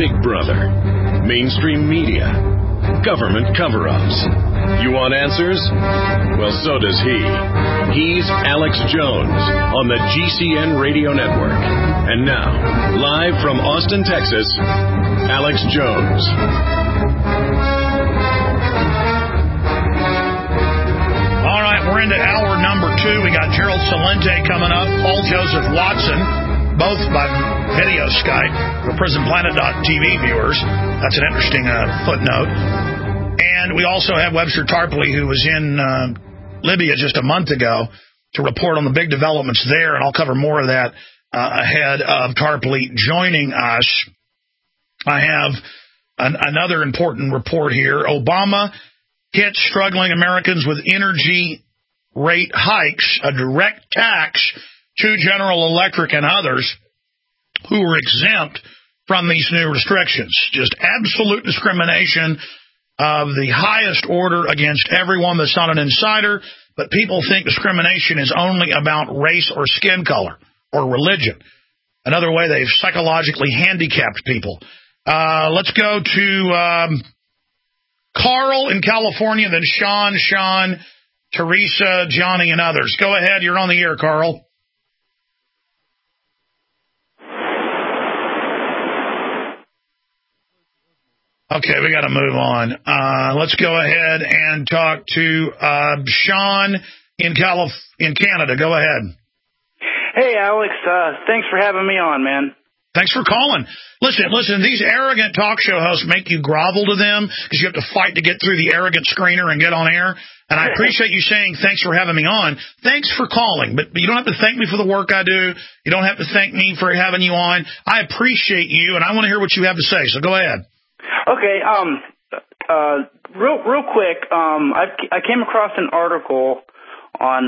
Big Brother, mainstream media, government cover-ups. You want answers? Well, so does he. He's Alex Jones on the GCN Radio Network. And now, live from Austin, Texas, Alex Jones. All right, we're into hour number 2. We got Gerald Celente coming up, Paul Joseph Watson, both by video Skype for PrisonPlanet.tv viewers. That's an interesting footnote. And we also have Webster Tarpley, who was in Libya just a month ago, to report on the big developments there, and I'll cover more of that ahead of Tarpley joining us. I have another important report here. Obama hits struggling Americans with energy rate hikes, a direct tax to General Electric and others who were exempt from these new restrictions. Just absolute discrimination of the highest order against everyone that's not an insider, but people think discrimination is only about race or skin color or religion. Another way they've psychologically handicapped people. Let's go to Carl in California, then Sean, Teresa, Johnny, and others. Go ahead. You're on the air, Carl. Okay, we got to move on. Let's go ahead and talk to Sean in Canada. Go ahead. Hey, Alex. Thanks for having me on, man. Thanks for calling. Listen, these arrogant talk show hosts make you grovel to them because you have to fight to get through the arrogant screener and get on air. And I appreciate you saying thanks for having me on. Thanks for calling, but you don't have to thank me for the work I do. You don't have to thank me for having you on. I appreciate you, and I want to hear what you have to say, so go ahead. Okay, real quick, I came across an article on,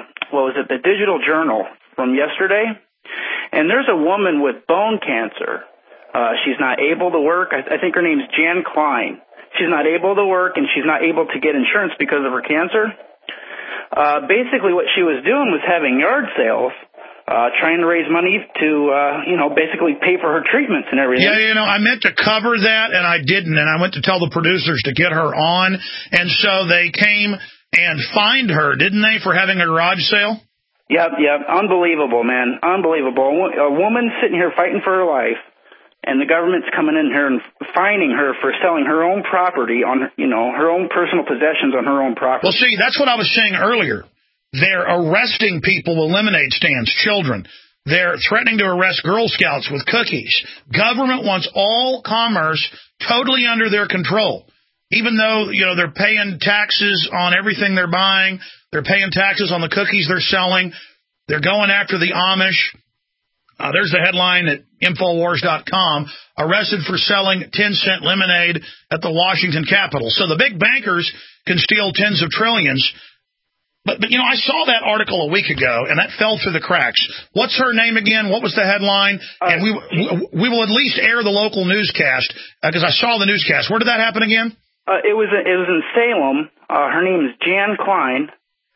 the Digital Journal from yesterday, and there's a woman with bone cancer. She's not able to work. I think her name's Jan Klein. She's not able to work, and she's not able to get insurance because of her cancer. Basically, what she was doing was having yard sales, trying to raise money to, basically pay for her treatments and everything. Yeah, I meant to cover that, and I didn't, and I went to tell the producers to get her on, and so they came and fined her, didn't they, for having a garage sale? Yep. Unbelievable, man. Unbelievable. A woman sitting here fighting for her life, and the government's coming in here and fining her for selling her own property on, her own personal possessions on her own property. Well, see, that's what I was saying earlier. They're arresting people with lemonade stands, children. They're threatening to arrest Girl Scouts with cookies. Government wants all commerce totally under their control. Even though, they're paying taxes on everything they're buying, they're paying taxes on the cookies they're selling, they're going after the Amish. There's the headline at Infowars.com, arrested for selling 10-cent lemonade at the Washington Capitol. So the big bankers can steal tens of trillions. But I saw that article a week ago, and that fell through the cracks. What's her name again? What was the headline? And we will at least air the local newscast, because I saw the newscast. Where did that happen again? It was in Salem. Her name is Jan Klein.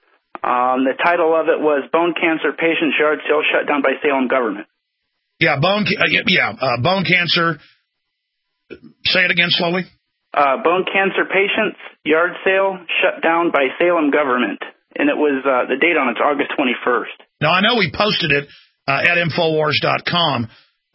The title of it was Bone Cancer Patient's Yard Sale Shut Down by Salem Government. Yeah, bone cancer. Say it again slowly. Bone cancer patient's yard sale shut down by Salem Government. And it was the date on it's August 21st. Now, I know we posted it at Infowars.com.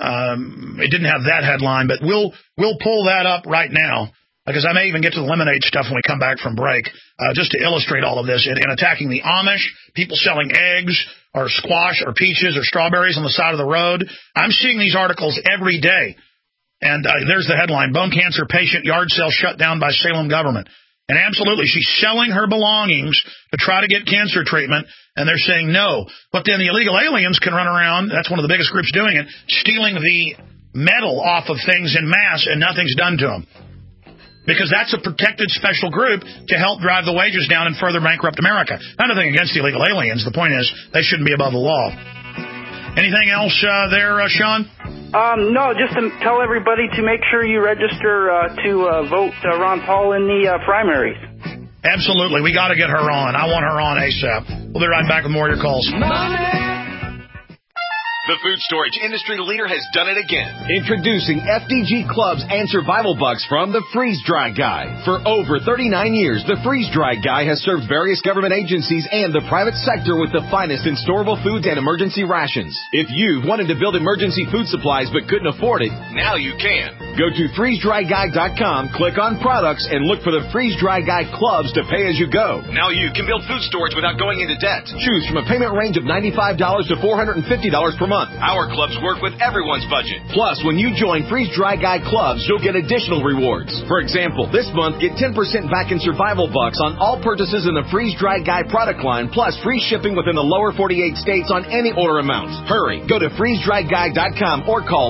It didn't have that headline, but we'll pull that up right now, because I may even get to the lemonade stuff when we come back from break, just to illustrate all of this. And attacking the Amish, people selling eggs or squash or peaches or strawberries on the side of the road. I'm seeing these articles every day. And there's the headline, Bone Cancer Patient Yard Sale Shut Down by Salem Government. And absolutely, she's selling her belongings to try to get cancer treatment, and they're saying no. But then the illegal aliens can run around, that's one of the biggest groups doing it, stealing the metal off of things in mass, and nothing's done to them. Because that's a protected special group to help drive the wages down and further bankrupt America. Nothing against the illegal aliens. The point is, they shouldn't be above the law. Anything else there, Sean? No, just to tell everybody to make sure you register to vote Ron Paul in the primaries. Absolutely. We got to get her on. I want her on ASAP. We'll be right back with more of your calls. The food storage industry leader has done it again. Introducing FDG Clubs and Survival Bucks from the Freeze Dry Guy. For over 39 years, the Freeze Dry Guy has served various government agencies and the private sector with the finest in storable foods and emergency rations. If you've wanted to build emergency food supplies but couldn't afford it, now you can. Go to freezedryguy.com, click on products, and look for the Freeze Dry Guy Clubs to pay as you go. Now you can build food storage without going into debt. Choose from a payment range of $95 to $450 per month. Our clubs work with everyone's budget. Plus, when you join Freeze Dry Guy Clubs, you'll get additional rewards. For example, this month, get 10% back in Survival Bucks on all purchases in the Freeze Dry Guy product line, plus free shipping within the lower 48 states on any order amount. Hurry, go to freezedryguy.com or call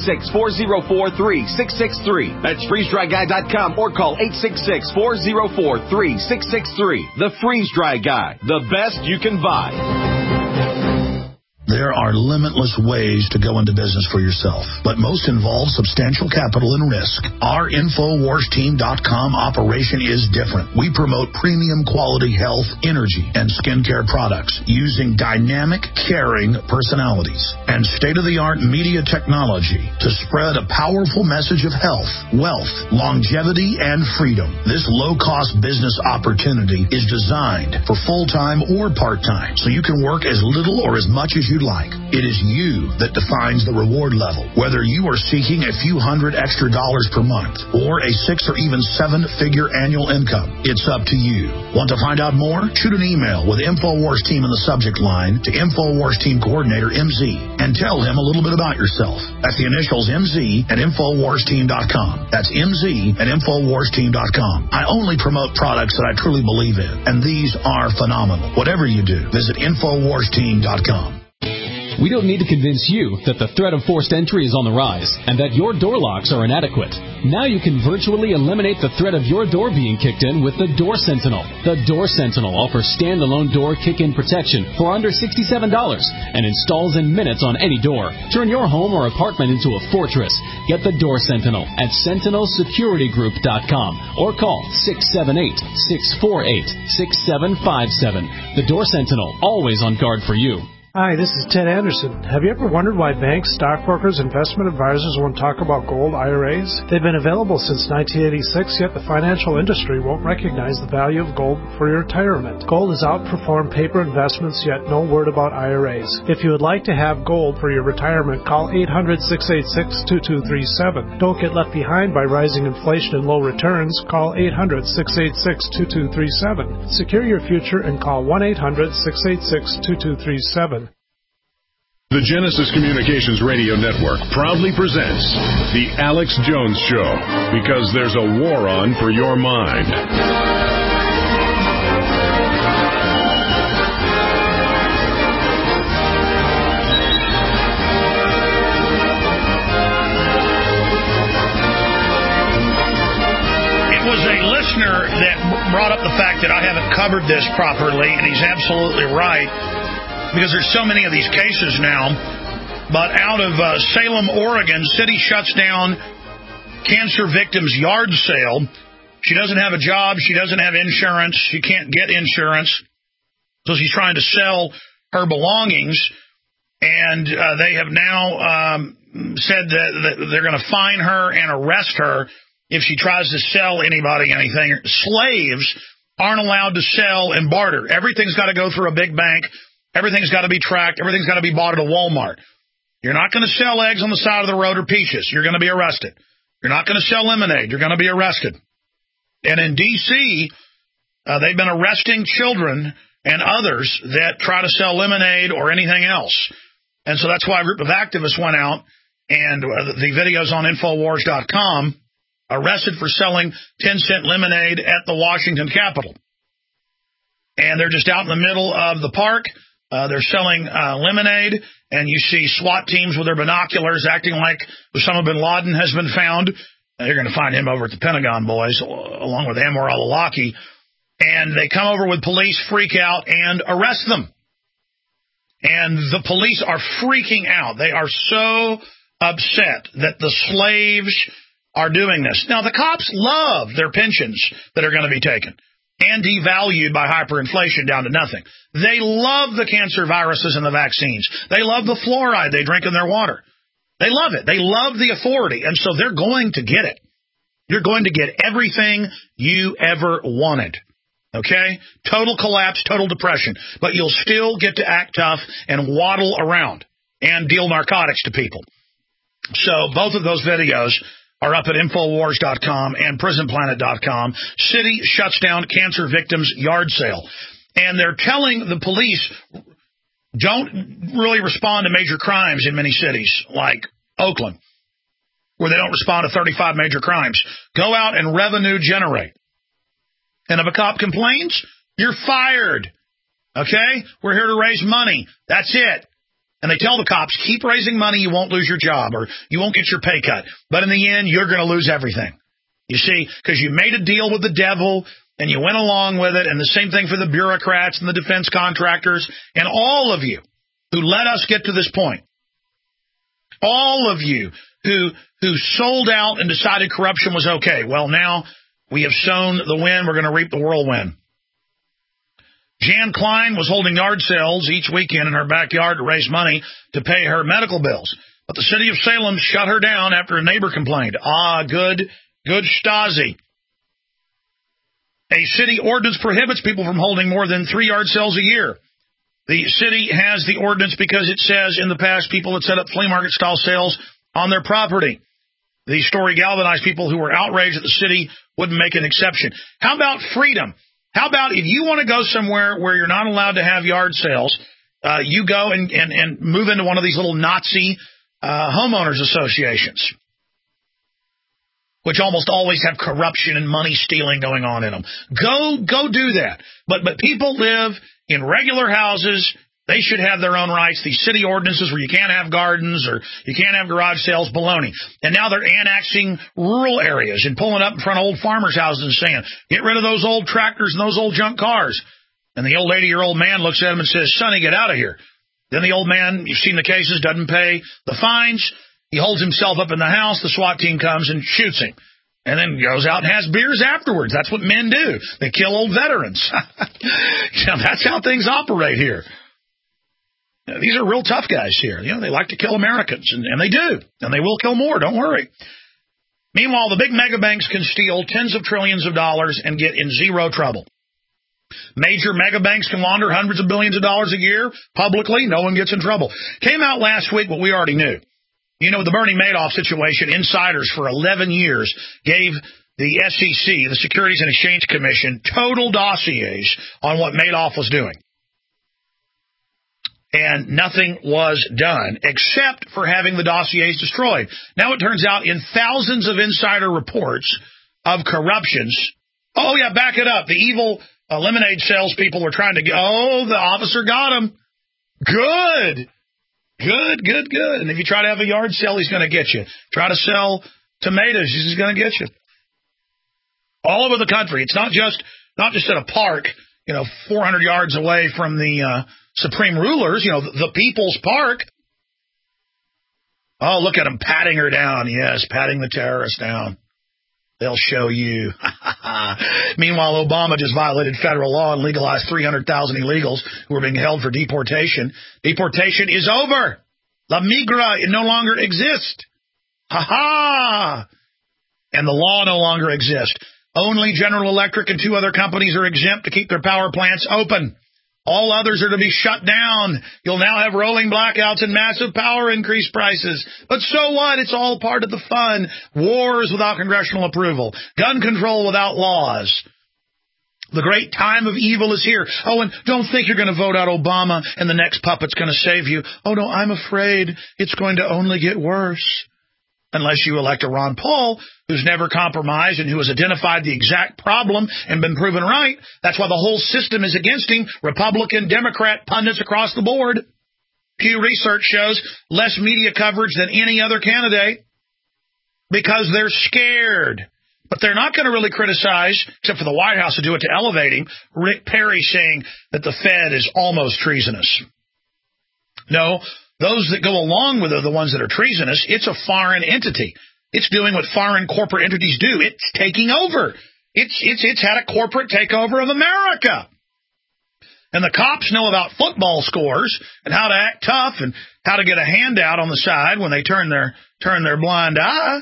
866-404-3663. That's freezedryguy.com or call 866-404-3663. The Freeze Dry Guy, the best you can buy. There are limitless ways to go into business for yourself, but most involve substantial capital and risk. Our InfoWarsTeam.com operation is different. We promote premium quality health, energy, and skincare products using dynamic, caring personalities and state-of-the-art media technology to spread a powerful message of health, wealth, longevity, and freedom. This low-cost business opportunity is designed for full-time or part-time, so you can work as little or as much as you'd like. It is you that defines the reward level. Whether you are seeking a few $100 extra per month or a 6 or even 7-figure annual income, it's up to you. Want to find out more? Shoot an email with InfoWars Team in the subject line to InfoWars Team Coordinator MZ and tell him a little bit about yourself. That's the initials MZ at InfoWarsTeam.com. That's MZ at InfoWarsTeam.com. I only promote products that I truly believe in, and these are phenomenal. Whatever you do, visit InfoWarsTeam.com. We don't need to convince you that the threat of forced entry is on the rise and that your door locks are inadequate. Now you can virtually eliminate the threat of your door being kicked in with the Door Sentinel. The Door Sentinel offers standalone door kick-in protection for under $67 and installs in minutes on any door. Turn your home or apartment into a fortress. Get the Door Sentinel at SentinelSecurityGroup.com or call 678-648-6757. The Door Sentinel, always on guard for you. Hi, this is Ted Anderson. Have you ever wondered why banks, stockbrokers, investment advisors won't talk about gold IRAs? They've been available since 1986, yet the financial industry won't recognize the value of gold for your retirement. Gold has outperformed paper investments, yet no word about IRAs. If you would like to have gold for your retirement, call 800-686-2237. Don't get left behind by rising inflation and low returns. Call 800-686-2237. Secure your future and call 1-800-686-2237. The Genesis Communications Radio Network proudly presents The Alex Jones Show, because there's a war on for your mind. It was a listener that brought up the fact that I haven't covered this properly, and he's absolutely right. Because there's so many of these cases now. But out of Salem, Oregon, city shuts down cancer victim's yard sale. She doesn't have a job. She doesn't have insurance. She can't get insurance. So she's trying to sell her belongings. And they have now said that they're going to fine her and arrest her if she tries to sell anybody anything. Slaves aren't allowed to sell and barter. Everything's got to go through a big bank. Everything's got to be tracked. Everything's got to be bought at a Walmart. You're not going to sell eggs on the side of the road or peaches. You're going to be arrested. You're not going to sell lemonade. You're going to be arrested. And in D.C., they've been arresting children and others that try to sell lemonade or anything else. And so that's why a group of activists went out, and the video's on Infowars.com, arrested for selling 10-cent lemonade at the Washington Capitol. And they're just out in the middle of the park. They're selling lemonade, and you see SWAT teams with their binoculars acting like Osama bin Laden has been found. You're going to find him over at the Pentagon, boys, along with Anwar al-Awlaki. And they come over with police, freak out, and arrest them. And the police are freaking out. They are so upset that the slaves are doing this. Now, the cops love their pensions that are going to be taken. and devalued by hyperinflation down to nothing. They love the cancer viruses and the vaccines. They love the fluoride they drink in their water. They love it. They love the authority, and so they're going to get it. You're going to get everything you ever wanted. Okay? Total collapse, total depression. But you'll still get to act tough and waddle around and deal narcotics to people. So both of those videos are up at Infowars.com and PrisonPlanet.com. City shuts down cancer victims' yard sale. And they're telling the police, don't really respond to major crimes in many cities, like Oakland, where they don't respond to 35 major crimes. Go out and revenue generate. And if a cop complains, you're fired. Okay? We're here to raise money. That's it. And they tell the cops, keep raising money, you won't lose your job, or you won't get your pay cut. But in the end, you're going to lose everything. You see, because you made a deal with the devil, and you went along with it, and the same thing for the bureaucrats and the defense contractors, and all of you who let us get to this point. All of you who sold out and decided corruption was okay. Well, now we have sown the wind. We're going to reap the whirlwind. Jan Klein was holding yard sales each weekend in her backyard to raise money to pay her medical bills. But the city of Salem shut her down after a neighbor complained. Good Stasi. A city ordinance prohibits people from holding more than 3 yard sales a year. The city has the ordinance because it says in the past people had set up flea market-style sales on their property. The story galvanized people who were outraged that the city wouldn't make an exception. How about freedom? How about if you want to go somewhere where you're not allowed to have yard sales, you go and move into one of these little Nazi homeowners associations, which almost always have corruption and money stealing going on in them. Go do that. But people live in regular houses. They should have their own rights. These city ordinances where you can't have gardens or you can't have garage sales, baloney. And now they're annexing rural areas and pulling up in front of old farmers' houses and saying, get rid of those old tractors and those old junk cars. And the old 80-year-old man looks at him and says, Sonny, get out of here. Then the old man, you've seen the cases, doesn't pay the fines. He holds himself up in the house. The SWAT team comes and shoots him. And then goes out and has beers afterwards. That's what men do. They kill old veterans. That's how things operate here. These are real tough guys here. They like to kill Americans, and they do. And they will kill more, don't worry. Meanwhile, the big mega banks can steal tens of trillions of dollars and get in zero trouble. Major mega banks can launder hundreds of billions of dollars a year publicly. No one gets in trouble. Came out last week what we already knew. The Bernie Madoff situation, insiders for 11 years gave the SEC, the Securities and Exchange Commission, total dossiers on what Madoff was doing. And nothing was done except for having the dossiers destroyed. Now it turns out in thousands of insider reports of corruptions, back it up. The evil lemonade salespeople were trying to get, the officer got him. Good. And if you try to have a yard sale, he's going to get you. Try to sell tomatoes, he's going to get you. All over the country. It's not just at a park, 400 yards away from the supreme rulers, the People's Park. Oh, look at them patting her down. Yes, patting the terrorists down. They'll show you. Meanwhile, Obama just violated federal law and legalized 300,000 illegals who are being held for deportation. Deportation is over. La Migra, it no longer exists. And the law no longer exists. Only General Electric and 2 other companies are exempt to keep their power plants open. All others are to be shut down. You'll now have rolling blackouts and massive power increase prices. But so what? It's all part of the fun. Wars without congressional approval. Gun control without laws. The great time of evil is here. And don't think you're going to vote out Obama and the next puppet's going to save you. No, I'm afraid it's going to only get worse. Unless you elect a Ron Paul, who's never compromised and who has identified the exact problem and been proven right. That's why the whole system is against him. Republican, Democrat, pundits across the board. Pew Research shows less media coverage than any other candidate because they're scared. But they're not going to really criticize, except for the White House to do it to elevate him, Rick Perry saying that the Fed is almost treasonous. No. Those that go along with are the ones that are treasonous. It's a foreign entity. It's doing what foreign corporate entities do. It's taking over. It's had a corporate takeover of America. And the cops know about football scores and how to act tough and how to get a handout on the side when they turn their blind eye.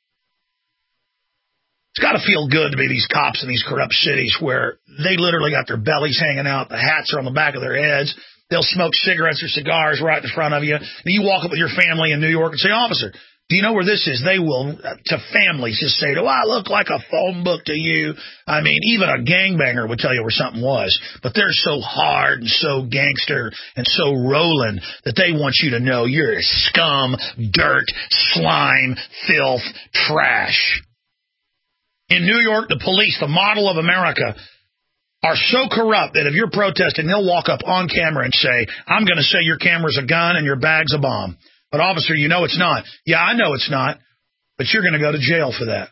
It's got to feel good to be these cops in these corrupt cities where they literally got their bellies hanging out, the hats are on the back of their heads. They'll smoke cigarettes or cigars right in front of you. And you walk up with your family in New York and say, "Officer, do you know where this is?" They will, to families, just say, "Do I look like a phone book to you?" I mean, even a gangbanger would tell you where something was. But they're so hard and so gangster and so rolling that they want you to know you're scum, dirt, slime, filth, trash. In New York, the police, the model of America, are so corrupt that if you're protesting, they'll walk up on camera and say, "I'm going to say your camera's a gun and your bag's a bomb. But, officer, you know it's not." "Yeah, I know it's not, but you're going to go to jail for that.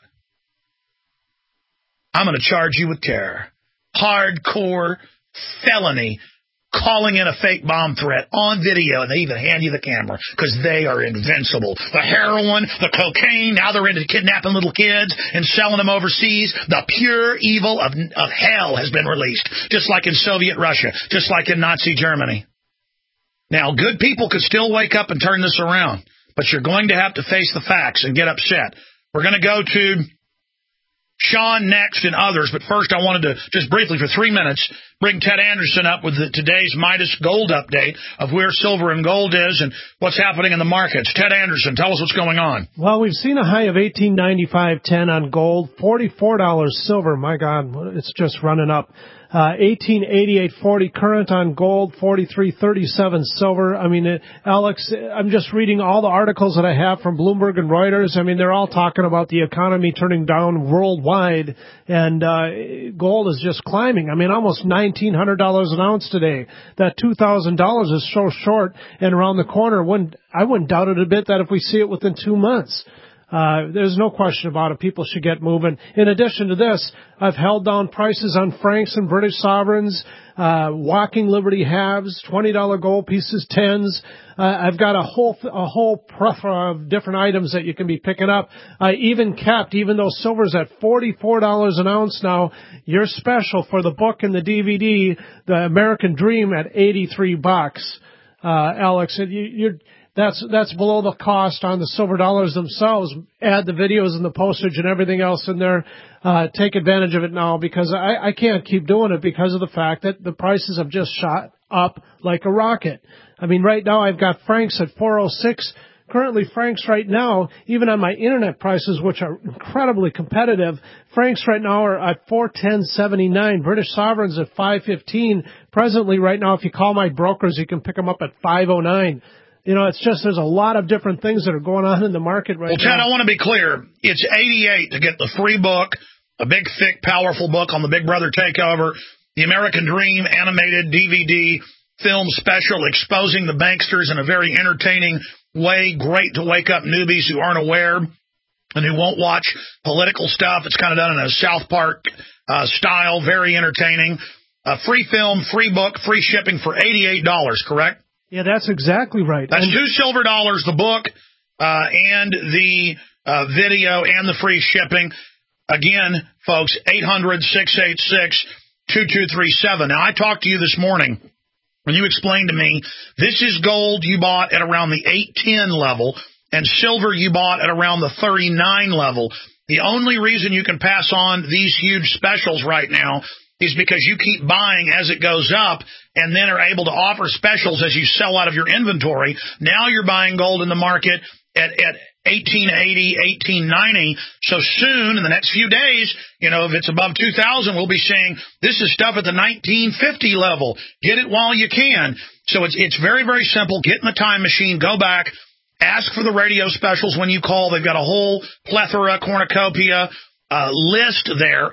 I'm going to charge you with terror." Hardcore felony, calling in a fake bomb threat on video, and they even hand you the camera because they are invincible. The heroin, the cocaine, now they're into kidnapping little kids and selling them overseas. The pure evil of hell has been released, just like in Soviet Russia, just like in Nazi Germany. Now, good people could still wake up and turn this around, but you're going to have to face the facts and get upset. We're going to go to Sean next and others, but first I wanted to just briefly for 3 minutes bring Ted Anderson up with today's Midas Gold update of where silver and gold is and what's happening in the markets. Ted Anderson, tell us what's going on. Well, we've seen a high of $18.95.10 on gold, $44 silver. My God, it's just running up. $18.88.40 current on gold, $43.37 silver. I mean, Alex, I'm just reading all the articles that I have from Bloomberg and Reuters. I mean, they're all talking about the economy turning down worldwide, and gold is just climbing. I mean, almost $1,900 an ounce today. That $2,000 is so short and around the corner. I wouldn't doubt it a bit that if we see it within 2 months. There's no question about it. People should get moving. In addition to this, I've held down prices on francs and British sovereigns, walking Liberty halves, $20 gold pieces, 10s. I've got a whole plethora of different items that you can be picking up. I even though silver's at $44 an ounce now, your special for the book and the DVD, The American Dream, at $83. Alex, That's below the cost on the silver dollars themselves. Add the videos and the postage and everything else in there. Take advantage of it now, because I can't keep doing it because of the fact that the prices have just shot up like a rocket. I mean, right now I've got francs at 406. Currently, francs right now, even on my internet prices, which are incredibly competitive, francs right now are at 410.79. British sovereigns at 515. Presently, right now, if you call my brokers, you can pick them up at 509. You know, it's just there's a lot of different things that are going on in the market right now. Well, Ted, I want to be clear. It's $88 to get the free book, a big, thick, powerful book on the Big Brother takeover, the American Dream animated DVD film special exposing the banksters in a very entertaining way. Great to wake up newbies who aren't aware and who won't watch political stuff. It's kind of done in a South Park style, very entertaining. Free film, free book, free shipping for $88, correct? Yeah, that's exactly right. That's $2 silver, the book, and the video, and the free shipping. Again, folks, 800-686-2237. Now, I talked to you this morning when you explained to me this is gold you bought at around the 810 level, and silver you bought at around the 39 level. The only reason you can pass on these huge specials right now is because you keep buying as it goes up and then are able to offer specials as you sell out of your inventory. Now you're buying gold in the market at 1880, 1890. So soon, in the next few days, you know, if it's above 2000, we'll be saying this is stuff at the 1950 level. Get it while you can. So it's very, very simple. Get in the time machine, go back, ask for the radio specials when you call. They've got a whole plethora, cornucopia, list there,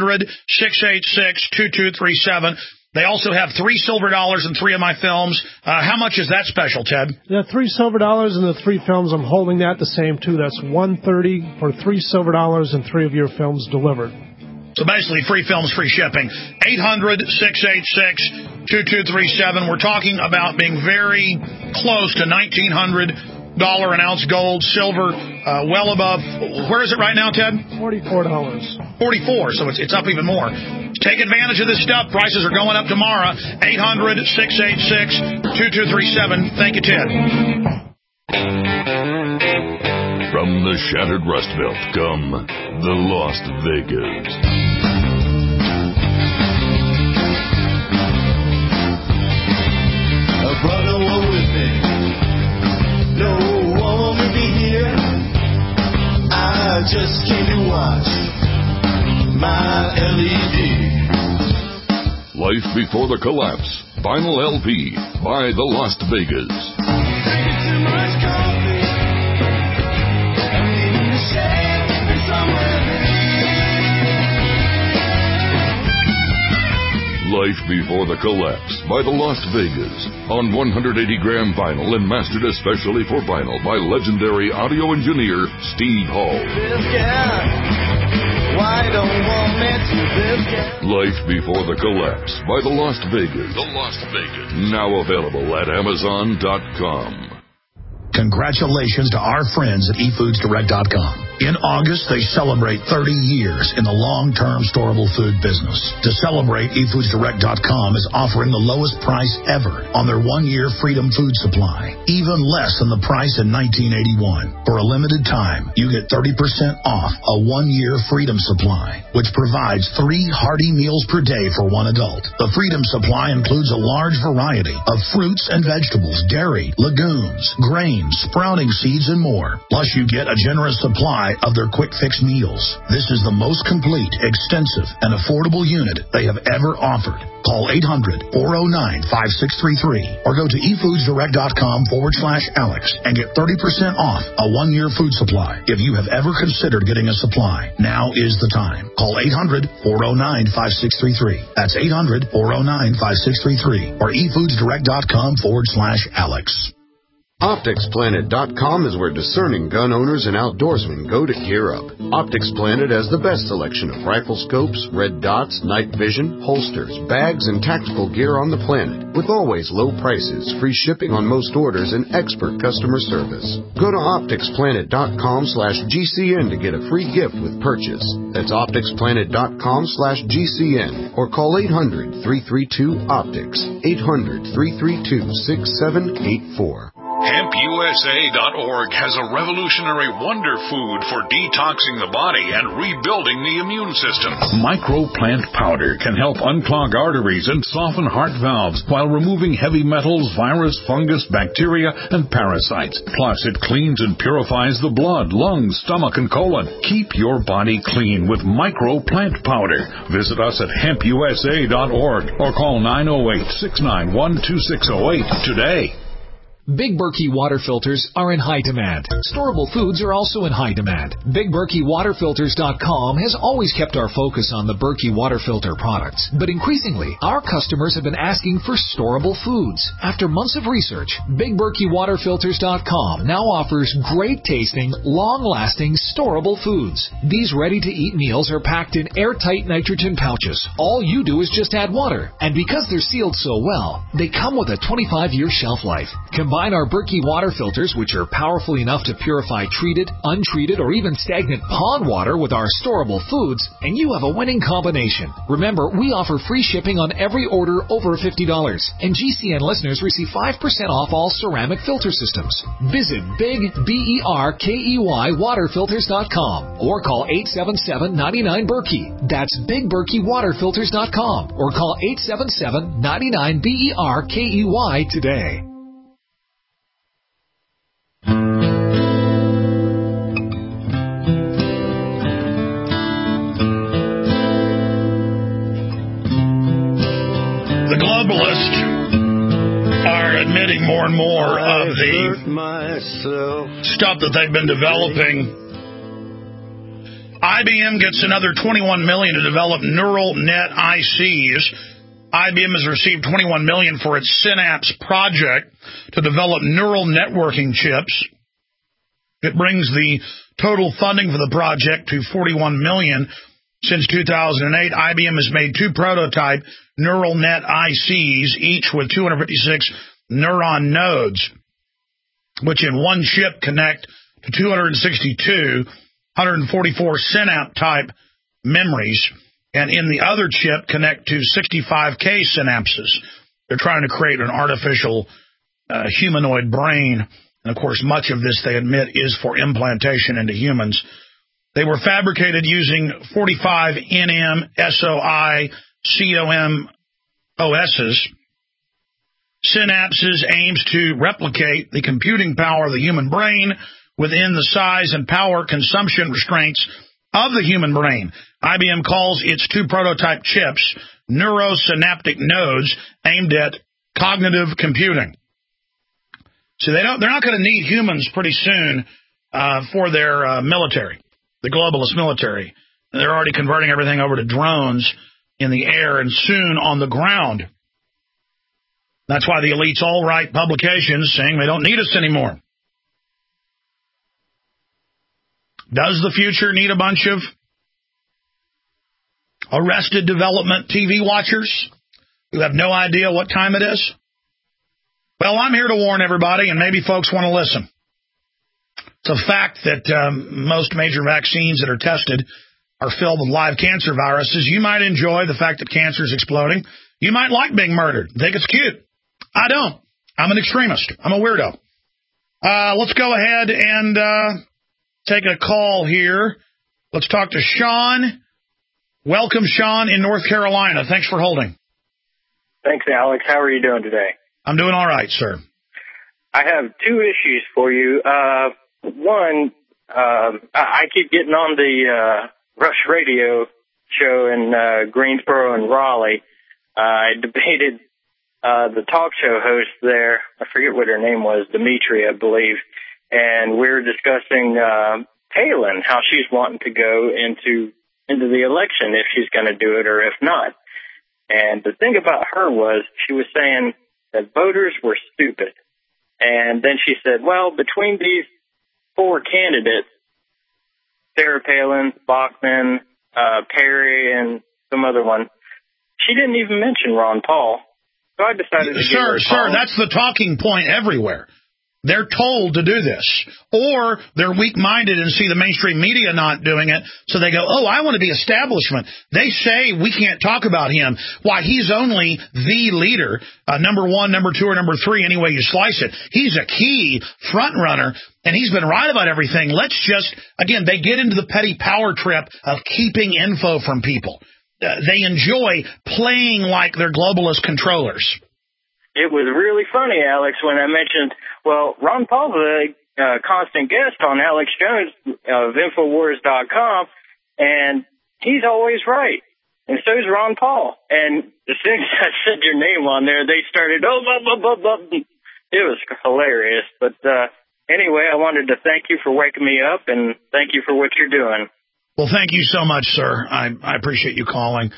800-686-2237. They also have $3 silver in 3 of my films. How much is that special, Ted? Yeah, $3 silver and the 3 films. I'm holding that the same, too. That's $130 for $3 silver and 3 of your films delivered. So basically, free films, free shipping. 800-686-2237. We're talking about being very close to $1,900 an ounce gold, silver well above. Where is it right now, Ted? $44. 44, so it's up even more. Take advantage of this stuff. Prices are going up tomorrow. 800-686-2237. Thank you, Ted. From the shattered Rust Belt come the Las Vegas. Brother, one with me. No one will be here. I just came to watch my LED. Life Before the Collapse. Vinyl LP by the Las Vegas. Drinking too much coffee. I'm in the shade somewhere there. Life Before the Collapse by the Las Vegas on 180-gram vinyl and mastered especially for vinyl by legendary audio engineer Steve Hall. Why don't want me to this guy? Life Before the Collapse by the Las Vegas. The Las Vegas. Now available at Amazon.com. Congratulations to our friends at eFoodsDirect.com. In August, they celebrate 30 years in the long-term storable food business. To celebrate, eFoodsDirect.com is offering the lowest price ever on their one-year Freedom Food Supply, even less than the price in 1981. For a limited time, you get 30% off a one-year Freedom Supply, which provides 3 hearty meals per day for one adult. The Freedom Supply includes a large variety of fruits and vegetables, dairy, legumes, grains, sprouting seeds, and more. Plus, you get a generous supply of their quick fix meals. This is the most complete, extensive, and affordable unit they have ever offered. Call 800-409-5633 or go to eFoodsDirect.com/Alex and get 30% off a one-year food supply. If you have ever considered getting a supply, now is the time. Call 800-409-5633. That's 800-409-5633 or eFoodsDirect.com/Alex. OpticsPlanet.com is where discerning gun owners and outdoorsmen go to gear up. Optics Planet has the best selection of rifle scopes, red dots, night vision, holsters, bags, and tactical gear on the planet, with always low prices, free shipping on most orders, and expert customer service. Go to OpticsPlanet.com/GCN to get a free gift with purchase. That's OpticsPlanet.com/GCN or call 800-332-OPTICS, 800-332-6784. HempUSA.org has a revolutionary wonder food for detoxing the body and rebuilding the immune system. Microplant powder can help unclog arteries and soften heart valves while removing heavy metals, virus, fungus, bacteria, and parasites. Plus, it cleans and purifies the blood, lungs, stomach, and colon. Keep your body clean with Microplant powder. Visit us at HempUSA.org or call 908-691-2608 today. Big Berkey water filters are in high demand. Storable foods are also in high demand. BigBerkeyWaterFilters.com has always kept our focus on the Berkey water filter products, but increasingly, our customers have been asking for storable foods. After months of research, BigBerkeyWaterFilters.com now offers great-tasting, long-lasting, storable foods. These ready-to-eat meals are packed in airtight nitrogen pouches. All you do is just add water, and because they're sealed so well, they come with a 25-year shelf life. Combine our Berkey water filters, which are powerful enough to purify treated, untreated, or even stagnant pond water with our storable foods, and you have a winning combination. Remember, we offer free shipping on every order over $50, and GCN listeners receive 5% off all ceramic filter systems. Visit BigBerkeyWaterFilters.com or call 877-99-BERKEY. That's BigBerkeyWaterFilters.com or call 877-99-BERKEY today. The globalists are admitting more and more of the stuff that they've been developing. IBM gets another $21 million to develop neural net ICs. IBM has received $21 million for its Synapse project to develop neural networking chips. It brings the total funding for the project to $41 million. Since 2008, IBM has made 2 prototype neural net ICs, each with 256 neuron nodes. which in one chip connect to 262 144 Synapse type memories, and in the other chip connect to 65K synapses. They're trying to create an artificial humanoid brain, and of course much of this, they admit, is for implantation into humans. They were fabricated using 45 NM SOI COMOSs. Synapses aims to replicate the computing power of the human brain within the size and power consumption restraints of the human brain. IBM calls its two prototype chips neurosynaptic nodes aimed at cognitive computing. So they're not going to need humans pretty soon for their military, the globalist military. They're already converting everything over to drones in the air and soon on the ground. That's why the elites all write publications saying they don't need us anymore. Does the future need a bunch of Arrested Development TV watchers who have no idea what time it is? Well, I'm here to warn everybody, and maybe folks want to listen. It's a fact that most major vaccines that are tested are filled with live cancer viruses. You might enjoy the fact that cancer is exploding. You might like being murdered. Think it's cute. I don't. I'm an extremist. I'm a weirdo. Let's go ahead and take a call here. Let's talk to Sean. Welcome, Sean, in North Carolina. Thanks for holding. Thanks, Alex. How are you doing today? I'm doing all right, sir. I have two issues for you. One, I keep getting on the Rush Radio show in Greensboro and Raleigh. I debated the talk show host there. I forget what her name was, Dimitri, I believe. And we were discussing Palin, how she's wanting to go into the election, if she's going to do it or if not. And the thing about her was she was saying that voters were stupid. And then she said, well, between these four candidates, Sarah Palin, Bachmann, Perry, and some other one, she didn't even mention Ron Paul. So I decided to give her a call. Sir, that's the talking point everywhere. They're told to do this, or they're weak-minded and see the mainstream media not doing it, so they go, oh, I want to be establishment. They say we can't talk about him. Why, he's only the leader, number one, number two, or number three, any way you slice it. He's a key front runner, and he's been right about everything. Let's just, again, they get into the petty power trip of keeping info from people. They enjoy playing like they're globalist controllers. It was really funny, Alex, when I mentioned, well, Ron Paul's a constant guest on Alex Jones of Infowars.com, and he's always right. And so is Ron Paul. And as soon as I said your name on there, they started, oh, blah, blah, blah, blah. It was hilarious. But anyway, I wanted to thank you for waking me up, and thank you for what you're doing. Well, thank you so much, sir. I appreciate you calling.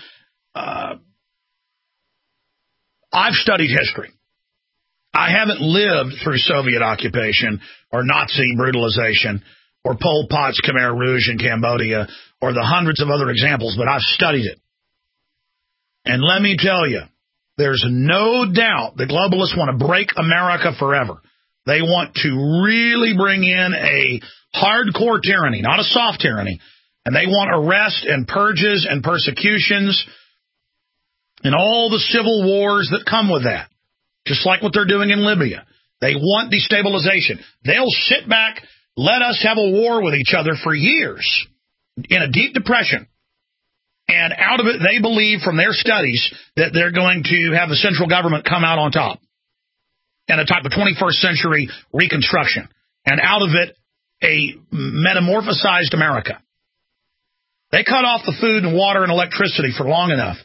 I've studied history. I haven't lived through Soviet occupation or Nazi brutalization or Pol Pot's Khmer Rouge in Cambodia or the hundreds of other examples, but I've studied it. And let me tell you, there's no doubt the globalists want to break America forever. They want to really bring in a hardcore tyranny, not a soft tyranny, and they want arrest and purges and persecutions and all the civil wars that come with that, just like what they're doing in Libya. They want destabilization. They'll sit back, let us have a war with each other for years in a deep depression. And out of it, they believe from their studies that they're going to have the central government come out on top and a type of 21st century reconstruction. And out of it, a metamorphosized America. They cut off the food and water and electricity for long enough.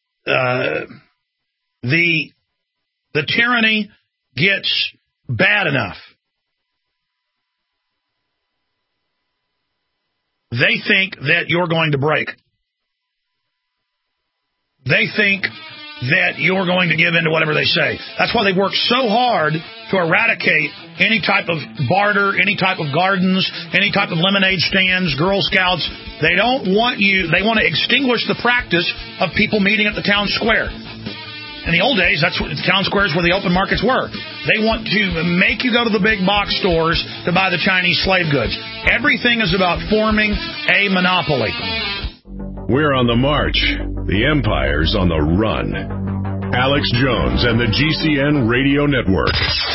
The tyranny gets bad enough. They think that you're going to break. They think that you're going to give in to whatever they say. That's why they work so hard to eradicate any type of barter, any type of gardens, any type of lemonade stands, Girl Scouts. They don't want you. They want to extinguish the practice of people meeting at the town square. In the old days, that's what town squares where the open markets were. They want to make you go to the big box stores to buy the Chinese slave goods. Everything is about forming a monopoly. We're on the march. The empire's on the run. Alex Jones and the GCN Radio Network.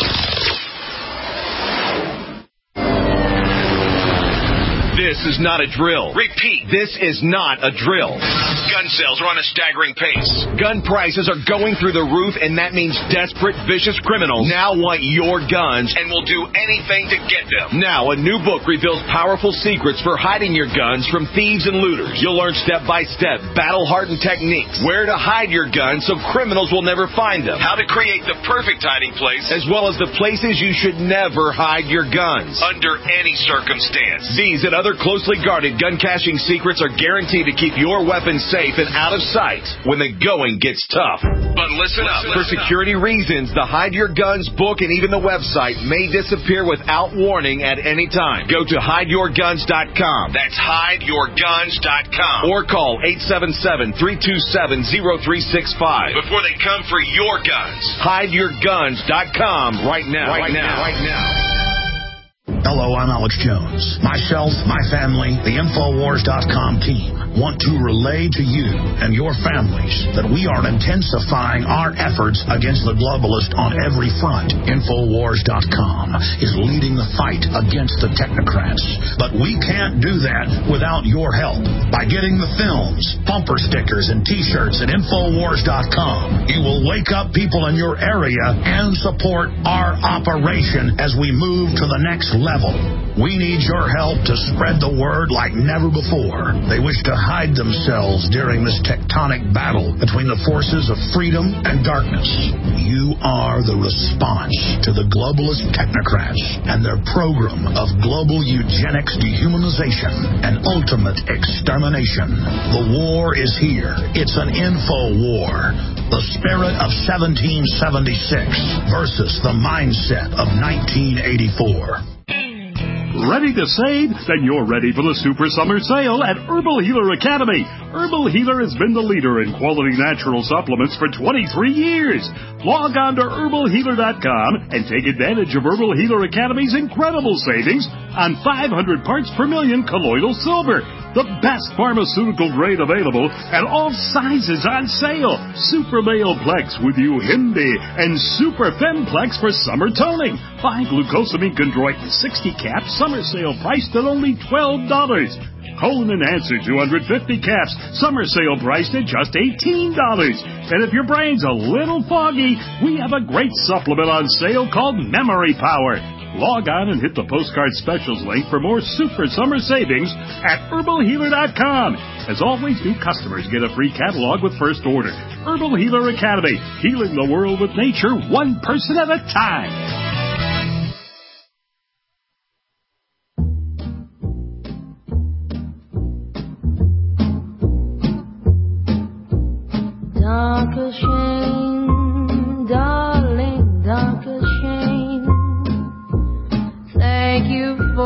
This is not a drill. Repeat. This is not a drill. Gun sales are on a staggering pace. Gun prices are going through the roof, and that means desperate, vicious criminals now want your guns and will do anything to get them. Now, a new book reveals powerful secrets for hiding your guns from thieves and looters. You'll learn step-by-step, battle-hardened techniques, where to hide your guns so criminals will never find them, how to create the perfect hiding place, as well as the places you should never hide your guns. Under any circumstance. These and other closely guarded gun caching secrets are guaranteed to keep your weapons safe and out of sight when the going gets tough. But listen up. For security reasons, the Hide Your Guns book and even the website may disappear without warning at any time. Go to hideyourguns.com. That's hideyourguns.com. Or call 877-327-0365. Before they come for your guns. Hideyourguns.com right now. Right now. Hello, I'm Alex Jones. Myself, my family, the Infowars.com team want to relay to you and your families that we are intensifying our efforts against the globalist on every front. Infowars.com is leading the fight against the technocrats. But we can't do that without your help. By getting the films, bumper stickers, and T-shirts at Infowars.com, you will wake up people in your area and support our operation as we move to the next level. We need your help to spread the word like never before. They wish to hide themselves during this tectonic battle between the forces of freedom and darkness. You are the response to the globalist technocrats and their program of global eugenics, dehumanization, and ultimate extermination. The war is here. It's an info war. The spirit of 1776 versus the mindset of 1984. Ready to save? Then you're ready for the Super Summer Sale at Herbal Healer Academy. Herbal Healer has been the leader in quality natural supplements for 23 years. Log on to herbalhealer.com and take advantage of Herbal Healer Academy's incredible savings on 500 parts per million colloidal silver. The best pharmaceutical grade available and all sizes on sale. Super Male Plex with Uhimbi and Super Femplex for summer toning. Buy glucosamine chondroitin 60 caps, summer sale priced at only $12. Colon Enhancer 250 caps, summer sale priced at just $18. And if your brain's a little foggy, we have a great supplement on sale called Memory Power. Log on and hit the postcard specials link for more super summer savings at herbalhealer.com. As always, new customers get a free catalog with first order. Herbal Healer Academy, healing the world with nature one person at a time. Darker shame, darling, darker shame. Thank you for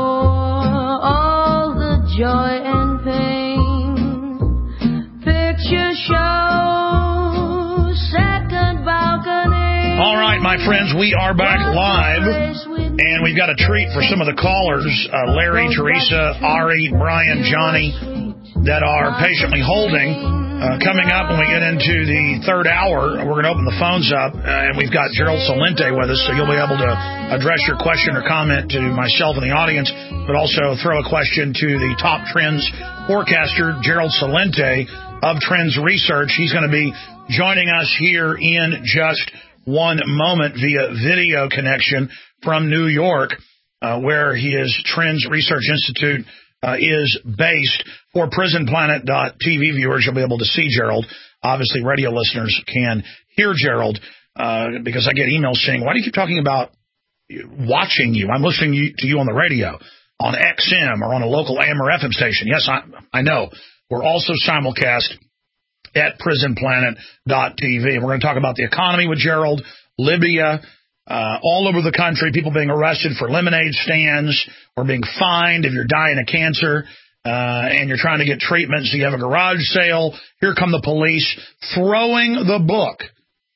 all the joy and pain. Picture show, second balcony. All right, my friends, we are back live, and we've got a treat for some of the callers, Larry, Teresa, Ari, Brian, Johnny, that are patiently holding. Coming up when we get into the third hour, we're going to open the phones up, and we've got Gerald Salente with us, so you'll be able to address your question or comment to myself and the audience, but also throw a question to the top trends forecaster, Gerald Salente of Trends Research. He's going to be joining us here in just one moment via video connection from New York, where his Trends Research Institute is based. For PrisonPlanet.tv viewers, you'll be able to see Gerald. Obviously, radio listeners can hear Gerald because I get emails saying, why do you keep talking about watching you? I'm listening to you on the radio, on XM, or on a local AM or FM station. Yes, I know. We're also simulcast at PrisonPlanet.tv. And we're going to talk about the economy with Gerald, Libya, all over the country, people being arrested for lemonade stands or being fined if you're dying of cancer. And you're trying to get treatment, so you have a garage sale. Here come the police throwing the book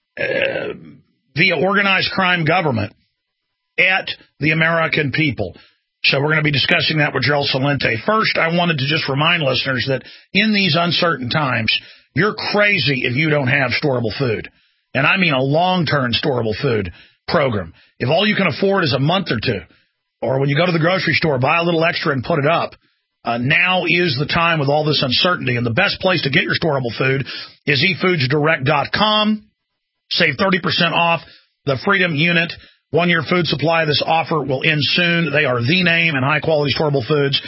via organized crime government at the American people. So we're going to be discussing that with Gerald Celente. First, I wanted to just remind listeners that in these uncertain times, you're crazy if you don't have storable food. And I mean a long-term storable food program. If all you can afford is a month or two, or when you go to the grocery store, buy a little extra and put it up, now is the time with all this uncertainty. And the best place to get your storable food is eFoodsDirect.com. Save 30% off the Freedom Unit 1-year food supply. This offer will end soon. They are the name in high-quality storable foods.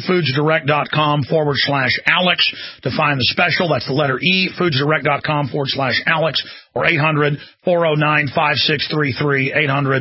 eFoodsDirect.com/Alex to find the special. That's the letter E, FoodsDirect.com/Alex, or 800-409-5633,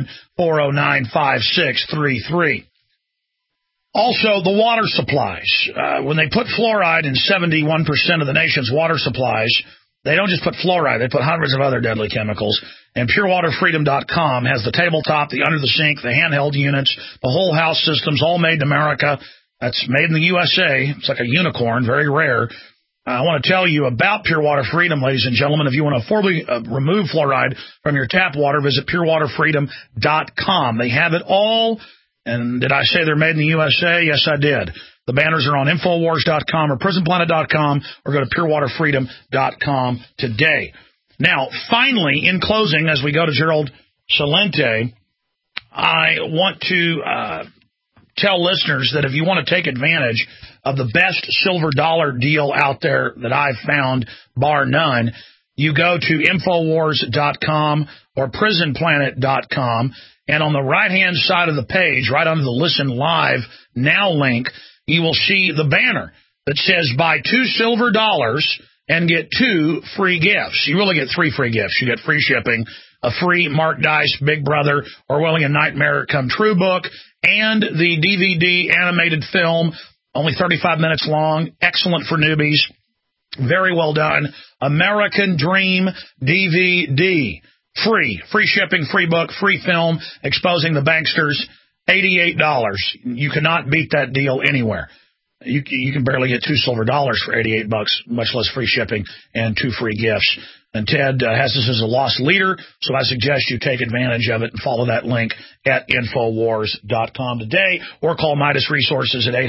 800-409-5633. Also, the water supplies. When they put fluoride in 71% of the nation's water supplies, they don't just put fluoride, they put hundreds of other deadly chemicals. And PureWaterFreedom.com has the tabletop, the under the sink, the handheld units, the whole house systems, all made in America. That's made in the USA. It's like a unicorn, very rare. I want to tell you about Pure Water Freedom, ladies and gentlemen. If you want to affordably remove fluoride from your tap water, visit PureWaterFreedom.com. They have it all. And did I say they're made in the USA? Yes, I did. The banners are on Infowars.com or PrisonPlanet.com, or go to PureWaterFreedom.com today. Now, finally, in closing, as we go to Gerald Celente, I want to tell listeners that if you want to take advantage of the best silver dollar deal out there that I've found, bar none, you go to Infowars.com or PrisonPlanet.com, and on the right-hand side of the page, right under the Listen Live Now link, you will see the banner that says buy $2 silver and get 2 free gifts. You really get 3 free gifts. You get free shipping, a free Mark Dice Big Brother Orwellian Nightmare Come True book, and the DVD animated film, only 35 minutes long, excellent for newbies, very well done, American Dream DVD. Free shipping, free book, free film, exposing the banksters, $88. You cannot beat that deal anywhere. You can barely get $2 silver for $88, much less free shipping and 2 free gifts. And Ted has this as a lost leader, so I suggest you take advantage of it and follow that link at Infowars.com today, or call Midas Resources at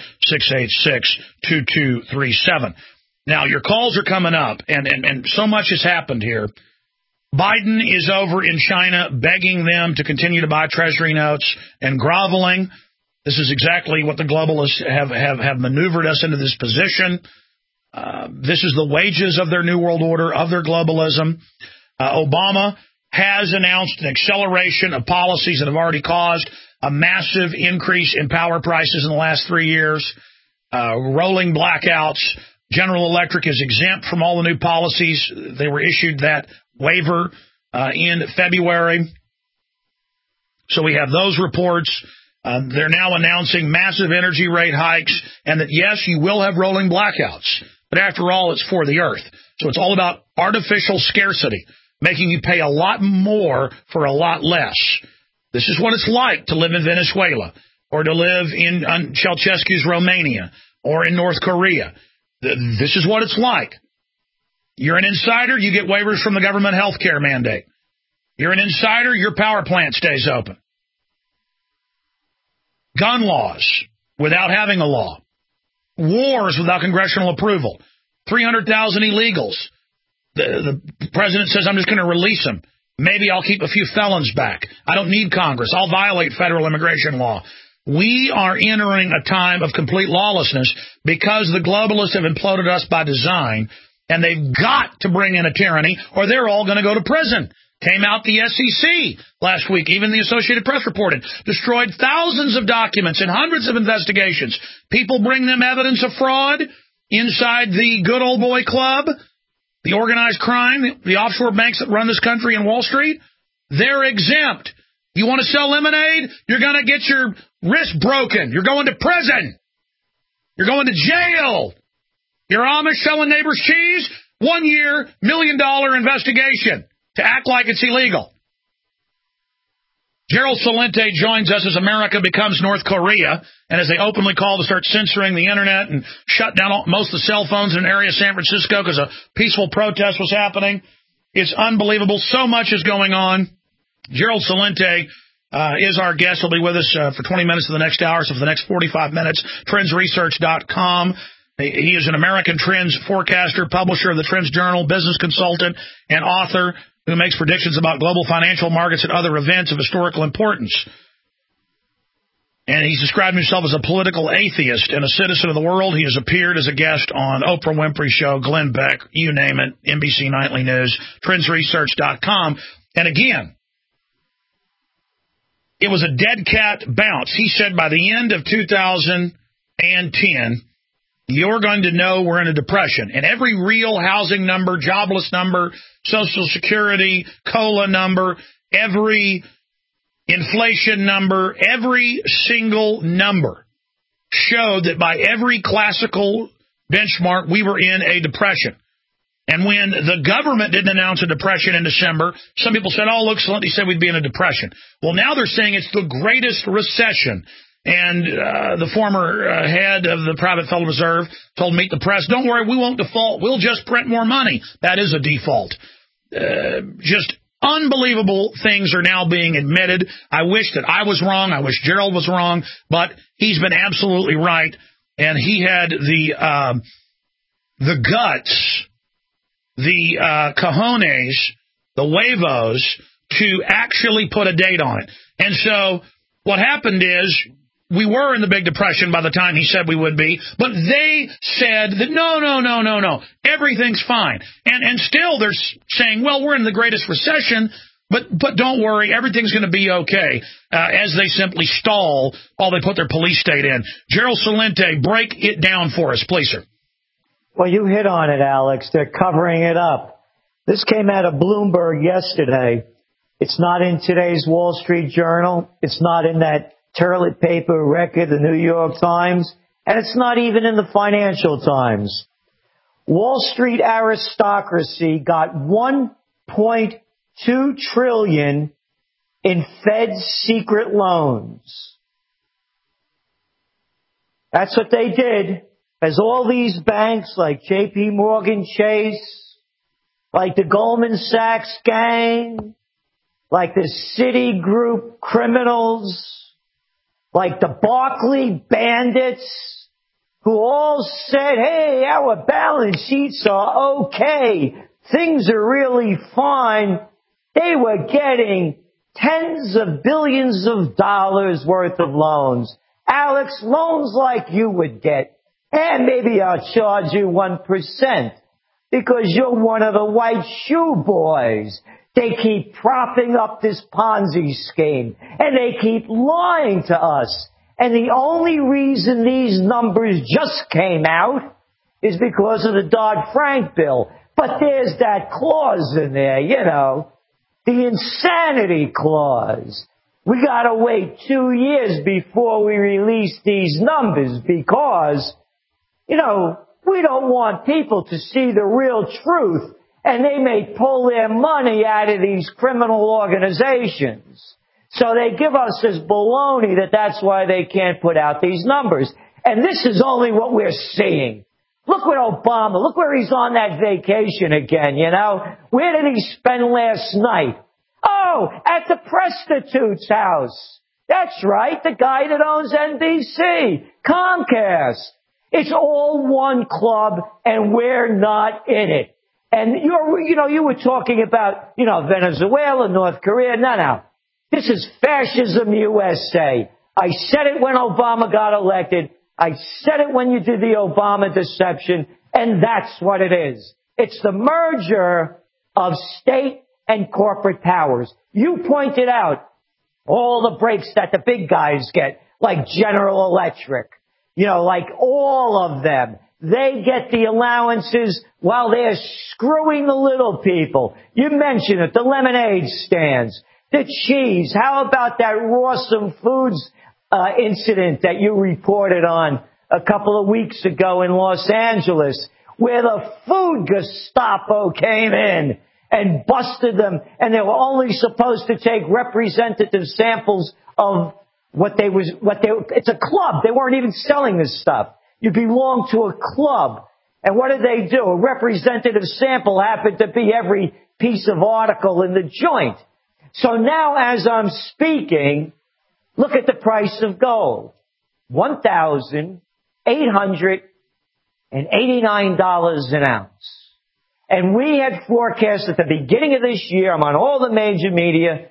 800-686-2237. Now, your calls are coming up, and so much has happened here. Biden is over in China begging them to continue to buy Treasury notes and groveling. This is exactly what the globalists have maneuvered us into this position. This is the wages of their New World Order, of their globalism. Obama has announced an acceleration of policies that have already caused a massive increase in power prices in the last 3 years, rolling blackouts. General Electric is exempt from all the new policies. They were issued that waiver in February. So we have those reports. They're now announcing massive energy rate hikes, and that, yes, you will have rolling blackouts. But after all, it's for the earth. So it's all about artificial scarcity, making you pay a lot more for a lot less. This is what it's like to live in Venezuela, or to live in Ceausescu's Romania, or in North Korea. This is what it's like. You're an insider, you get waivers from the government health care mandate. You're an insider, your power plant stays open. Gun laws without having a law. Wars without congressional approval. 300,000 illegals. The president says, I'm just going to release them. Maybe I'll keep a few felons back. I don't need Congress. I'll violate federal immigration law. We are entering a time of complete lawlessness because the globalists have imploded us by design, and they've got to bring in a tyranny, or they're all going to go to prison. Came out the SEC last week, even the Associated Press reported, destroyed thousands of documents and hundreds of investigations. People bring them evidence of fraud inside the good old boy club, the organized crime, the offshore banks that run this country and Wall Street. They're exempt. You want to sell lemonade? You're going to get your wrist broken. You're going to prison. You're going to jail. You're Amish selling neighbors cheese? 1 year, $1 million investigation to act like it's illegal. Gerald Celente joins us as America becomes North Korea, and as they openly call to start censoring the internet and shut down most of the cell phones in an area of San Francisco because a peaceful protest was happening. It's unbelievable. So much is going on. Gerald Celente is our guest. He'll be with us for 20 minutes of the next hour. So for the next 45 minutes, trendsresearch.com. He is an American trends forecaster, publisher of the Trends Journal, business consultant, and author who makes predictions about global financial markets and other events of historical importance. And he's described himself as a political atheist and a citizen of the world. He has appeared as a guest on Oprah Winfrey Show, Glenn Beck, you name it, NBC Nightly News, trendsresearch.com. And again, it was a dead cat bounce. He said by the end of 2010, you're going to know we're in a depression. And every real housing number, jobless number, Social Security, COLA number, every inflation number, every single number showed that by every classical benchmark, we were in a depression. And when the government didn't announce a depression in December, some people said, oh, look, Celente said we'd be in a depression. Well, now they're saying it's the greatest recession. And the former head of the private Federal Reserve told Meet the Press, don't worry, we won't default. We'll just print more money. That is a default. Just unbelievable things are now being admitted. I wish that I was wrong. I wish Gerald was wrong. But he's been absolutely right. And he had the guts, the cojones, the huevos to actually put a date on it. And so what happened is we were in the Big Depression by the time he said we would be, but they said that no, everything's fine. And still they're saying, well, we're in the greatest recession, but don't worry, everything's going to be okay, as they simply stall while they put their police state in. Gerald Celente, break it down for us, please, sir. Well, you hit on it, Alex. They're covering it up. This came out of Bloomberg yesterday. It's not in today's Wall Street Journal. It's not in that toilet paper record, the New York Times, and it's not even in the Financial Times. Wall Street aristocracy got $1.2 trillion in Fed secret loans. That's what they did. As all these banks like J.P. Morgan Chase, like the Goldman Sachs gang, like the Citigroup criminals, like the Barclay bandits, who all said, hey, our balance sheets are okay, things are really fine. They were getting tens of billions of dollars worth of loans. Alex, loans like you would get. And maybe I'll charge you 1% because you're one of the white shoe boys. They keep propping up this Ponzi scheme, and they keep lying to us. And the only reason these numbers just came out is because of the Dodd-Frank bill. But there's that clause in there, the insanity clause. We got to wait 2 years before we release these numbers because, we don't want people to see the real truth. And they may pull their money out of these criminal organizations. So they give us this baloney that's why they can't put out these numbers. And this is only what we're seeing. Look what Obama, look where he's on that vacation again, Where did he spend last night? Oh, at the prostitute's house. That's right, the guy that owns NBC, Comcast. It's all one club, and we're not in it. And you were talking about, Venezuela, North Korea. No. This is fascism USA. I said it when Obama got elected. I said it when you did the Obama deception. And that's what it is. It's the merger of state and corporate powers. You pointed out all the breaks that the big guys get, like General Electric. Like all of them. They get the allowances while they're screwing the little people. You mentioned it, the lemonade stands, the cheese. How about that Rawson Foods incident that you reported on a couple of weeks ago in Los Angeles, where the food Gestapo came in and busted them, and they were only supposed to take representative samples of it's a club. They weren't even selling this stuff. You belong to a club. And what did they do? A representative sample happened to be every piece of article in the joint. So now as I'm speaking, look at the price of gold. $1,889 an ounce. And we had forecast at the beginning of this year, I'm on all the major media,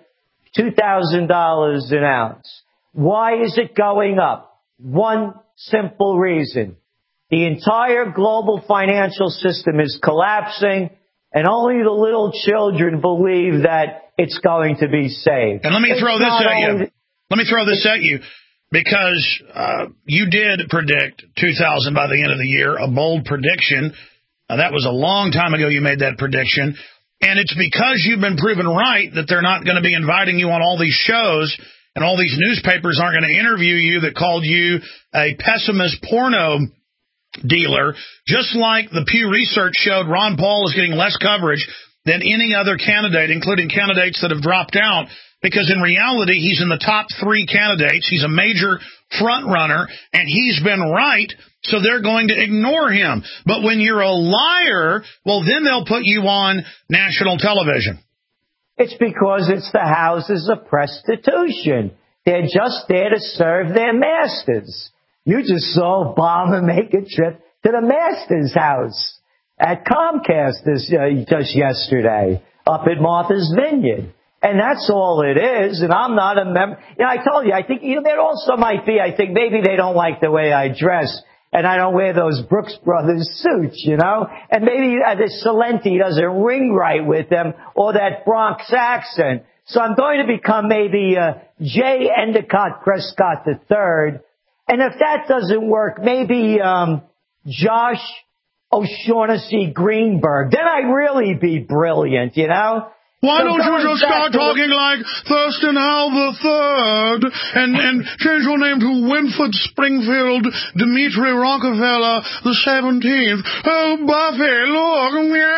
$2,000 an ounce. Why is it going up? One simple reason. The entire global financial system is collapsing, and only the little children believe that it's going to be saved. And let me throw this at you. Because you did predict 2,000 by the end of the year, a bold prediction. That was a long time ago you made that prediction. And it's because you've been proven right that they're not going to be inviting you on all these shows, and all these newspapers aren't going to interview you that called you a pessimist porno dealer, just like the Pew Research showed Ron Paul is getting less coverage than any other candidate, including candidates that have dropped out, because in reality, he's in the top 3 candidates. He's a major front runner, and he's been right, so they're going to ignore him. But when you're a liar, well, then they'll put you on national television. It's because it's the houses of prostitution. They're just there to serve their masters. You just saw Obama make a trip to the master's house at Comcast just yesterday up at Martha's Vineyard. And that's all it is. And I'm not a member. I told you, I think there also might be, I think maybe they don't like the way I dress and I don't wear those Brooks Brothers suits, and maybe the Salenti doesn't ring right with them, or that Bronx accent. So I'm going to become maybe J. Endicott Prescott III. And if that doesn't work, maybe Josh O'Shaughnessy Greenberg. Then I'd really be brilliant, Why don't you just start talking like Thurston Howell III and change your name to Winford Springfield Dimitri Rockefeller the 17th? Oh, Buffy, look.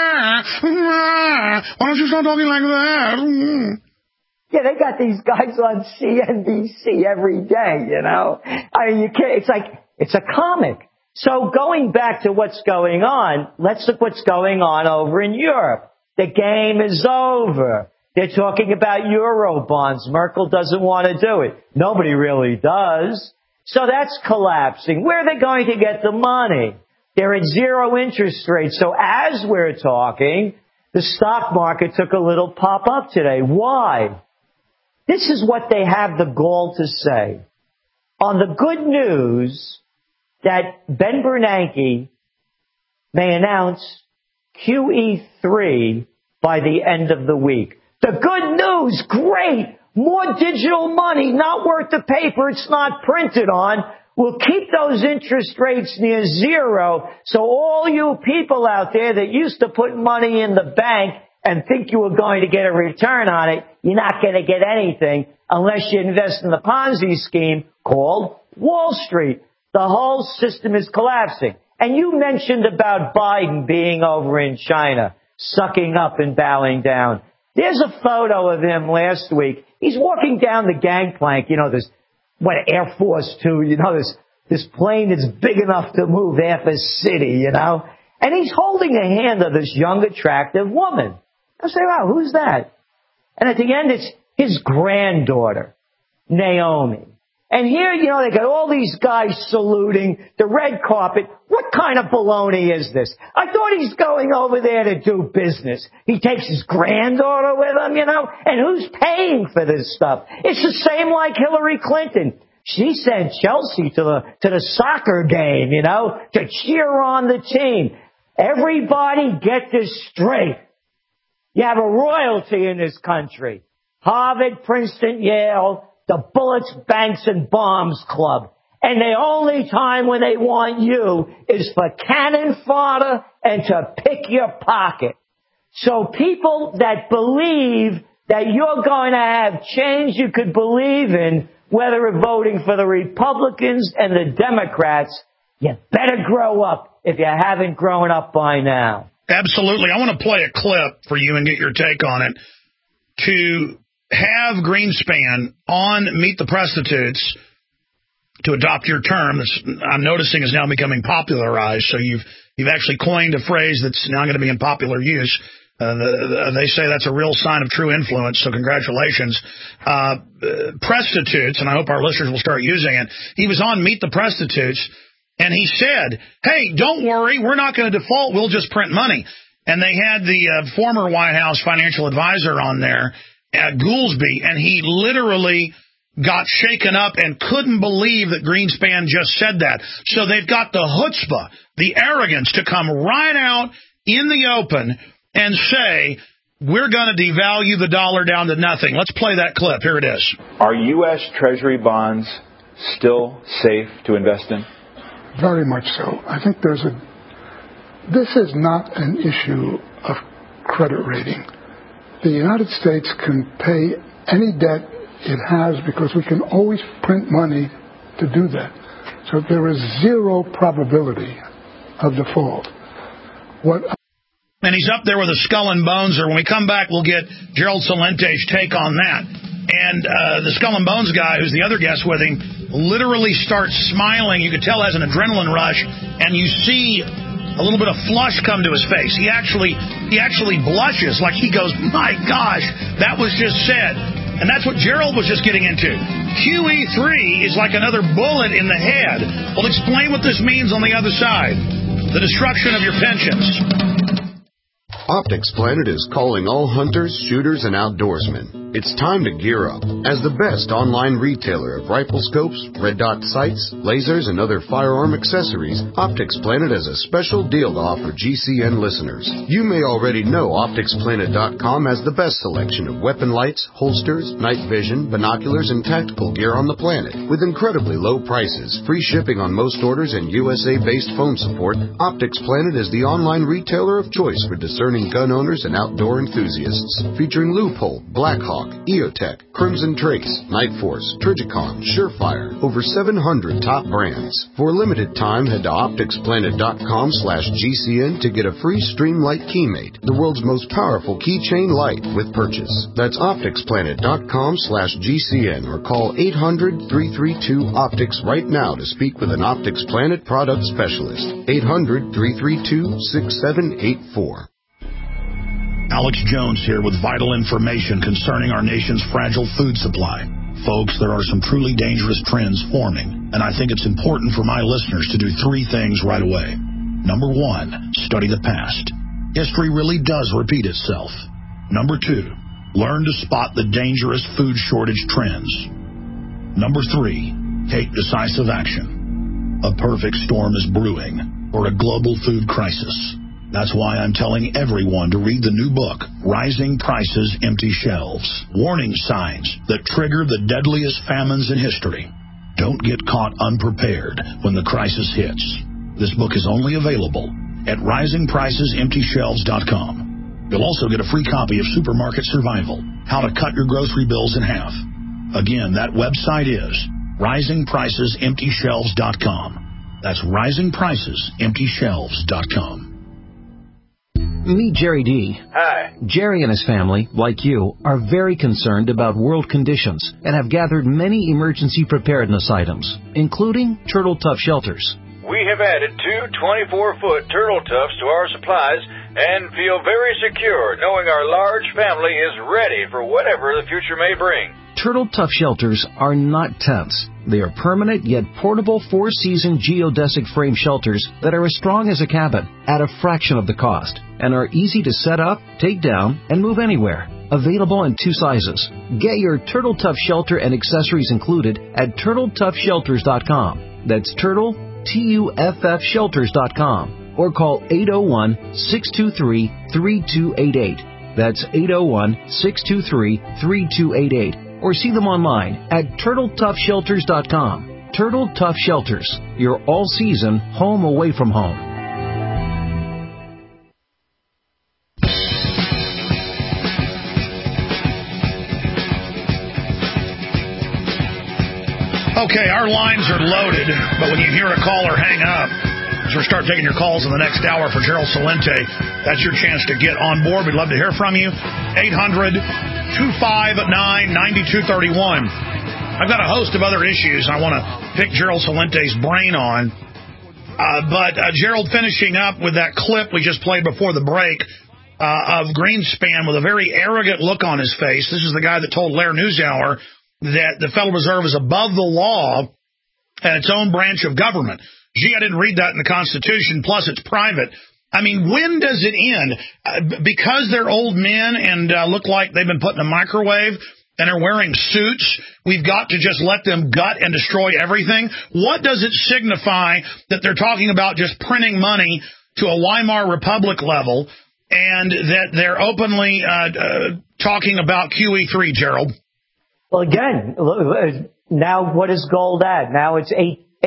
Why don't you start talking like that? Yeah, they got these guys on CNBC every day, I mean, you can't, it's a comic. So going back to what's going on, let's look what's going on over in Europe. The game is over. They're talking about Euro bonds. Merkel doesn't want to do it. Nobody really does. So that's collapsing. Where are they going to get the money? They're at 0 interest rates. So as we're talking, the stock market took a little pop up today. Why? This is what they have the gall to say. On the good news that Ben Bernanke may announce QE3 by the end of the week. The good news, great! More digital money, not worth the paper it's not printed on. We'll keep those interest rates near 0, so all you people out there that used to put money in the bank and think you were going to get a return on it, you're not going to get anything unless you invest in the Ponzi scheme called Wall Street. The whole system is collapsing. And you mentioned about Biden being over in China, sucking up and bowing down. There's a photo of him last week. He's walking down the gangplank, this, Air Force Two, this plane that's big enough to move half a city, and he's holding the hand of this young, attractive woman. I say, wow, who's that? And at the end, it's his granddaughter, Naomi. And here, they got all these guys saluting, the red carpet. What kind of baloney is this? I thought he's going over there to do business. He takes his granddaughter with him, and who's paying for this stuff? It's the same like Hillary Clinton. She sent Chelsea to the soccer game, to cheer on the team. Everybody get this straight. You have a royalty in this country. Harvard, Princeton, Yale, the Bullets, Banks, and Bombs Club. And the only time when they want you is for cannon fodder and to pick your pocket. So people that believe that you're going to have change you could believe in, whether voting for the Republicans and the Democrats, you better grow up if you haven't grown up by now. Absolutely. I want to play a clip for you and get your take on it. To have Greenspan on Meet the Prostitutes, to adopt your term, I'm noticing is now becoming popularized. So you've actually coined a phrase that's now going to be in popular use. They say that's a real sign of true influence, so congratulations. Prostitutes, and I hope our listeners will start using it. He was on Meet the Prostitutes, and he said, hey, don't worry, we're not going to default, we'll just print money. And they had the former White House financial advisor on there, Goolsbee, and he literally got shaken up and couldn't believe that Greenspan just said that. So they've got the chutzpah, the arrogance to come right out in the open and say, we're going to devalue the dollar down to nothing. Let's play that clip. Here it is. Are U.S. Treasury bonds still safe to invest in? Very much so. I think this is not an issue of credit rating. The United States can pay any debt it has because we can always print money to do that. So there is zero probability of default. And he's up there with a skull and bones, or when we come back, we'll get Gerald Salente's take on that. And the skull and bones guy, who's the other guest with him, literally starts smiling. You could tell has an adrenaline rush, and you see a little bit of flush come to his face. He actually blushes, like he goes, my gosh, that was just said. And that's what Gerald was just getting into. QE3 is like another bullet in the head. We'll explain what this means on the other side. The destruction of your pensions. Optics Planet is calling all hunters, shooters, and outdoorsmen. It's time to gear up. As the best online retailer of rifle scopes, red dot sights, lasers, and other firearm accessories, Optics Planet has a special deal to offer GCN listeners. You may already know OpticsPlanet.com has the best selection of weapon lights, holsters, night vision, binoculars, and tactical gear on the planet. With incredibly low prices, free shipping on most orders, and USA-based phone support, Optics Planet is the online retailer of choice for discerning gun owners and outdoor enthusiasts. Featuring Loophole, Blackhawk, EOTech, Crimson Trace, Night Force, Trijicon, Surefire, over 700 top brands. For a limited time, head to OpticsPlanet.com/GCN to get a free Streamlight Keymate, the world's most powerful keychain light with purchase. That's OpticsPlanet.com/GCN or call 800-332-OPTICS right now to speak with an Optics Planet product specialist. 800-332-6784. Alex Jones here with vital information concerning our nation's fragile food supply. Folks, there are some truly dangerous trends forming, and I think it's important for my listeners to do three things right away. Number one, study the past. History really does repeat itself. Number two, learn to spot the dangerous food shortage trends. Number three, take decisive action. A perfect storm is brewing for a global food crisis. That's why I'm telling everyone to read the new book, Rising Prices, Empty Shelves. Warning signs that trigger the deadliest famines in history. Don't get caught unprepared when the crisis hits. This book is only available at risingpricesemptyshelves.com. You'll also get a free copy of Supermarket Survival, How to Cut Your Grocery Bills in Half. Again, that website is risingpricesemptyshelves.com. That's risingpricesemptyshelves.com. Meet Jerry D. Hi. Jerry and his family, like you, are very concerned about world conditions and have gathered many emergency preparedness items, including Turtle Tough shelters. We have added 2 24-foot Turtle Toughs to our supplies and feel very secure knowing our large family is ready for whatever the future may bring. Turtle Tough shelters are not tents. They are permanent yet portable 4-season geodesic frame shelters that are as strong as a cabin at a fraction of the cost and are easy to set up, take down, and move anywhere. Available in 2 sizes. Get your Turtle Tough shelter and accessories included at TurtleToughShelters.com. That's Turtle, TUFF Shelters.com. Or call 801-623-3288. That's 801-623-3288. Or see them online at TurtleToughShelters.com. Turtle Tough Shelters, your all-season home away from home. Okay, our lines are loaded, but when you hear a caller hang up, so we'll start taking your calls in the next hour for Gerald Celente. That's your chance to get on board. We'd love to hear from you. 800-259-9231. I've got a host of other issues I want to pick Gerald Celente's brain on. But Gerald, finishing up with that clip we just played before the break, of Greenspan with a very arrogant look on his face. This is the guy that told Lair NewsHour that the Federal Reserve is above the law and its own branch of government. Gee, I didn't read that in the Constitution, plus it's private. I mean, when does it end? Because they're old men and look like they've been put in a microwave and are wearing suits, we've got to just let them gut and destroy everything? What does it signify that they're talking about just printing money to a Weimar Republic level and that they're openly talking about QE3, Gerald? Well, again, now what is gold at? Now it's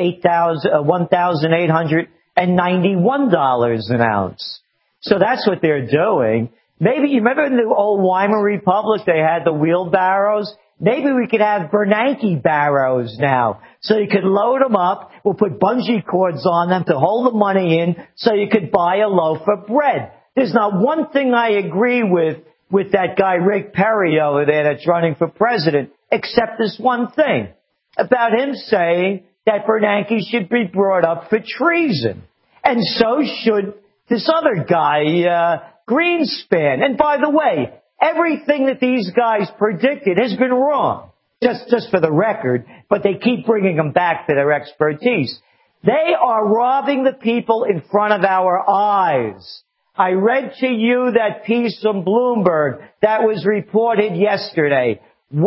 $1,891 an ounce. So that's what they're doing. Maybe, you remember in the old Weimar Republic, they had the wheelbarrows? Maybe we could have Bernanke barrows now. So you could load them up. We'll put bungee cords on them to hold the money in so you could buy a loaf of bread. There's not one thing I agree with that guy Rick Perry over there that's running for president, except this one thing about him saying that Bernanke should be brought up for treason. And so should this other guy, Greenspan. And by the way, everything that these guys predicted has been wrong, just for the record, but they keep bringing them back to their expertise. They are robbing the people in front of our eyes. I read to you that piece from Bloomberg that was reported yesterday.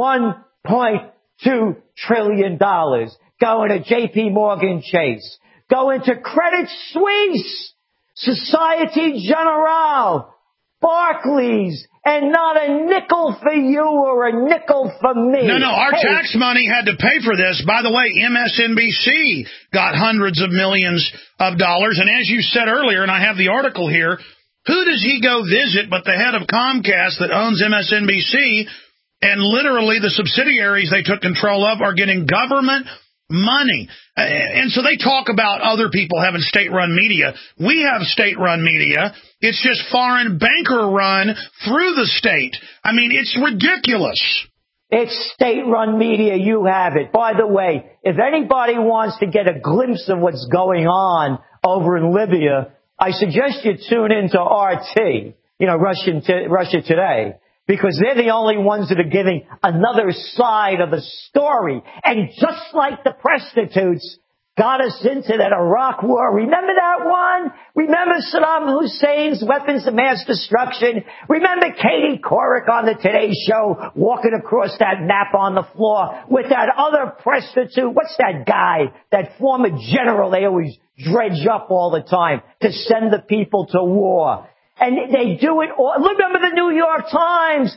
$1.2 trillion going to J.P. Morgan Chase, going to Credit Suisse, Societe Generale, Barclays, and not a nickel for you or a nickel for me. No, our tax money had to pay for this. By the way, MSNBC got hundreds of millions of dollars. And as you said earlier, and I have the article here, who does he go visit but the head of Comcast that owns MSNBC? And literally the subsidiaries they took control of are getting government money. And so they talk about other people having state-run media. We have state-run media. It's just foreign banker-run through the state. I mean, it's ridiculous. It's state-run media. You have it. By the way, if anybody wants to get a glimpse of what's going on over in Libya, I suggest you tune into RT, Russia Today, because they're the only ones that are giving another side of the story. And just like the prostitutes got us into that Iraq war, remember that one? Remember Saddam Hussein's weapons of mass destruction? Remember Katie Couric on the Today Show walking across that map on the floor with that other prostitute? What's that guy, that former general they always dredge up all the time to send the people to war? And they do it all. Remember the New York Times,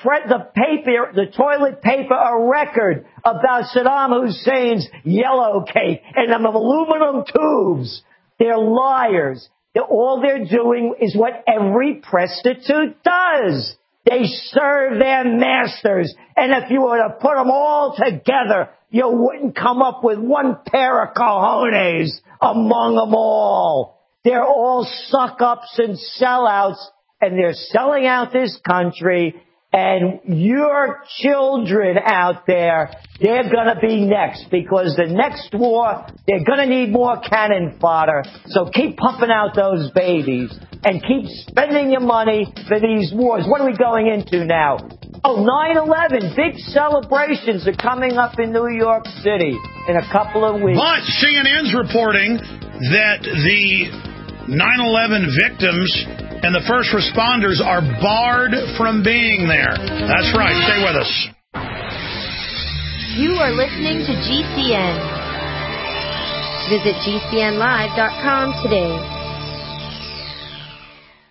the toilet paper, a record about Saddam Hussein's yellow cake and them aluminum tubes. They're liars. All they're doing is what every prostitute does. They serve their masters. And if you were to put them all together, you wouldn't come up with one pair of cojones among them all. They're all suck-ups and sellouts, and they're selling out this country, and your children out there, they're going to be next, because the next war, they're going to need more cannon fodder. So keep pumping out those babies, and keep spending your money for these wars. What are we going into now? Oh, 9/11, big celebrations are coming up in New York City in a couple of weeks. But CNN's reporting that the 9/11 victims and the first responders are barred from being there. That's right. Stay with us. You are listening to GCN. Visit GCNlive.com today.